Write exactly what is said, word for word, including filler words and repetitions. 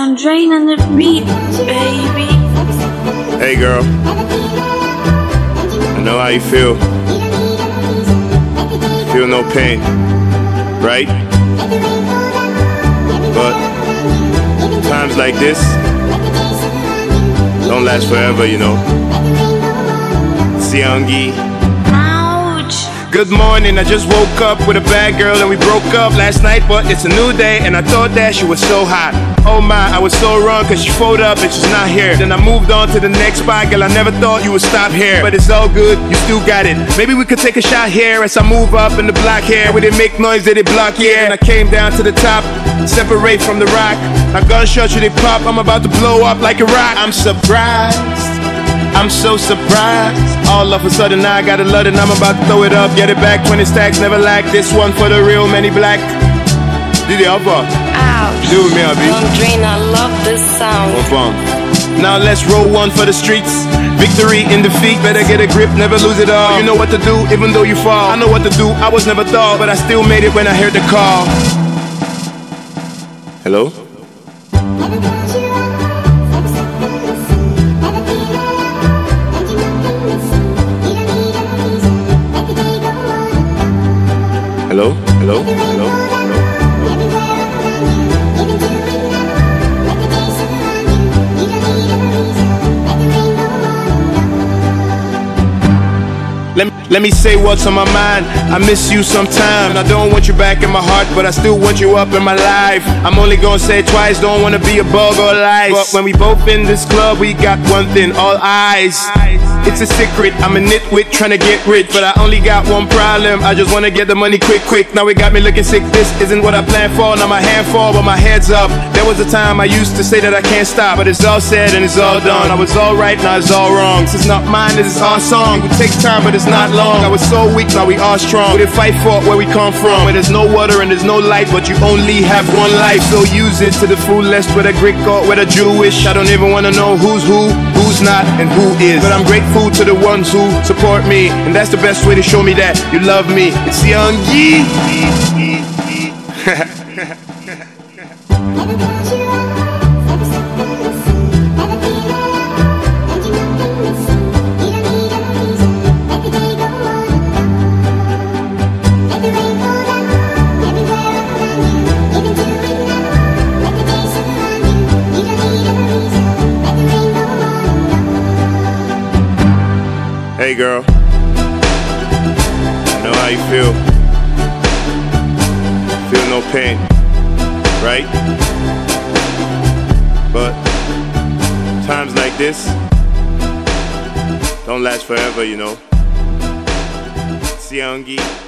Young Drain on the beat, baby. Hey girl, I know how you feel. Feel no pain, right? But times like this don't last forever, you know. Siangi. Good morning, I just woke up with a bad girl and we broke up last night, but it's a new day and I thought that she was so hot. Oh my, I was so wrong cause she folded up and she's not here. Then I moved on to the next spot, girl, I never thought you would stop here. But it's all good, you still got it. Maybe we could take a shot here as I move up in the block here. We didn't make noise, did it block, yeah. And I came down to the top, separate from the rock. Now gunshots, you they pop, I'm about to blow up like a rock. I'm surprised, I'm so surprised. All of a sudden I got a lot and I'm about to throw it up. Get it back, twenty stacks, never lack. This one for the real many black. Did it up? Ouch. Do me, Abby. Young Drain, I love this sound. Well, now let's roll one for the streets. Victory in defeat, better get a grip, never lose it all. You know what to do, even though you fall. I know what to do, I was never thought, but I still made it when I heard the call. Hello? Hello? Hello? Hello? Hello? Let me, let me say what's on my mind. I miss you sometime. I don't want you back in my heart, but I still want you up in my life. I'm only gonna say it twice, don't wanna be a bug or lies. But when we both in this club, we got one thing, all eyes. It's a secret, I'm a nitwit trying to get rich, but I only got one problem, I just wanna get the money quick, quick. Now it got me looking sick, this isn't what I planned for. Now my hand fall, but my head's up. There was a time I used to say that I can't stop, but it's all said and it's all done. I was all right, now it's all wrong. This is not mine, this is our song. It takes time, but it's not long. I was so weak, now we are strong. We didn't fight for where we come from, where there's no water and there's no light, but you only have one life. So use it to the fullest, whether Greek or whether Jewish. I don't even wanna know who's who, who's not, and who is. But I'm grateful to the ones who support me, and that's the best way to show me that you love me. It's Young Yee. Hey girl, I know how you feel. Feel no pain, right? But times like this don't last forever, you know. Siangi.